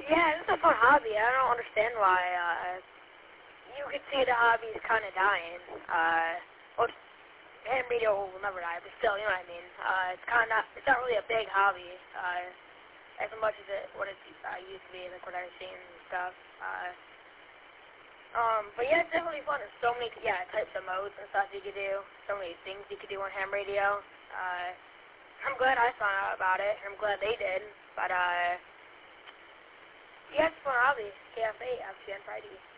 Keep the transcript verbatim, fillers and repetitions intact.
Yeah, it's a fun hobby. I don't understand why, uh, you could see the hobby is kind of dying. Uh, well, ham radio will never die, but still, you know what I mean. Uh, it's kind of, it's not really a big hobby, uh, as much as it, what it uh, used to be, like what I've seen and stuff. Uh, um, but yeah, it's definitely fun. There's so many, yeah, types of modes and stuff you could do. So many things you could do on ham radio. Uh, I'm glad I found out about it. I'm glad they did. But, uh, yeah, it's a fun hobby. K F eight, actually, on Friday.